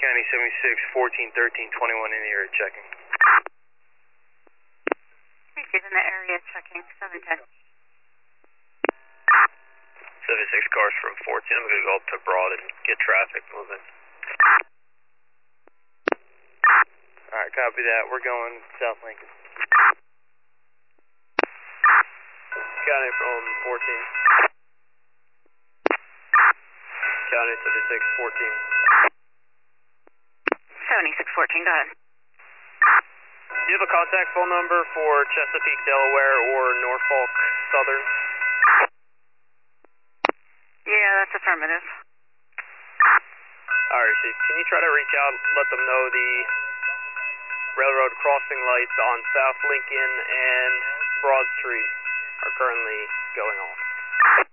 County 76, 14, 13, 21 in the area checking. He's in the area checking, 710. 76 cars from 14, I'm going to go up to Broad and get traffic moving. Alright, copy that. We're going South Lincoln. County from 14. County 76, 14. 7614, go ahead. Do you have a contact phone number for Chesapeake, Delaware, or Norfolk Southern? Yeah, that's affirmative. Alright, so can you try to reach out, let them know the railroad crossing lights on South Lincoln and Broad Street are currently going off?